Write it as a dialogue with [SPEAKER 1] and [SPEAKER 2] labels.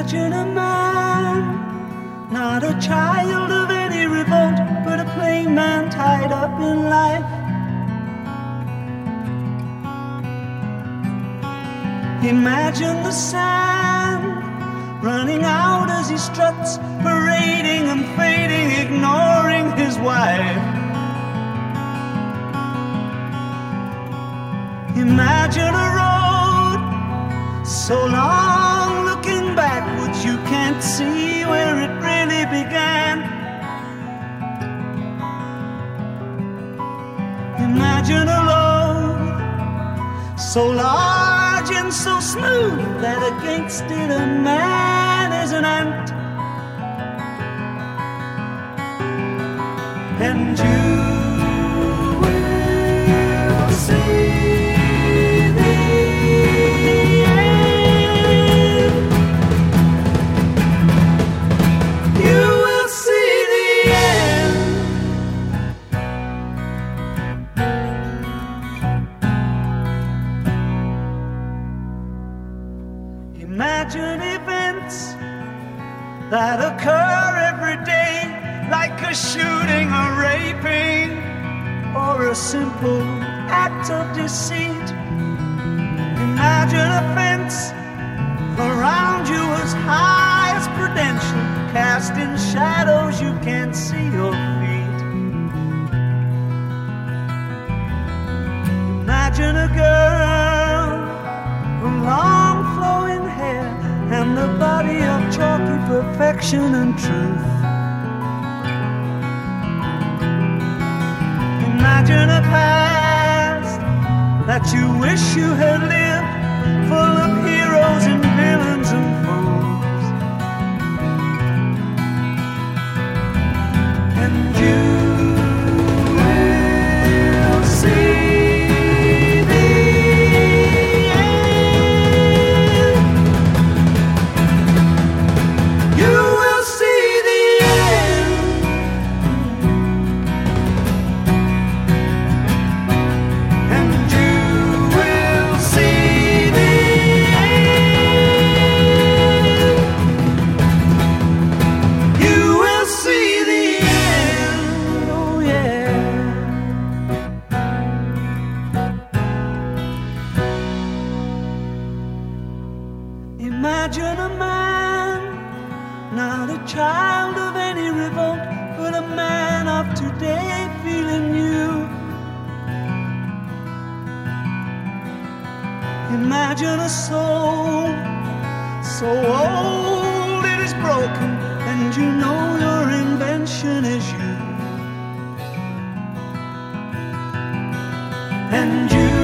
[SPEAKER 1] Imagine a man, not a child of any revolt, but a plain man tied up in life. Imagine the sand running out as he struts, parading and fading, ignoring his wife. Imagine a road so long looking backwards you can't see where it really began. Imagine a load so large and so smooth that against it a man is an ant. And you will see Imagine events that occur every day, like a shooting, a raping, or a simple act of deceit. Imagine a fence around you as high as Prudential, cast in shadows you can't see your feet. Imagine a girl with long flowing hair and the body of chalky perfection and truth. Imagine a past that you wish you had lived, full of heroes and villains and fools. And you will see Imagine a man, not a child of any revolt, but a man of today feeling new. Imagine a soul so old it is broken, and you know your invention is you. And you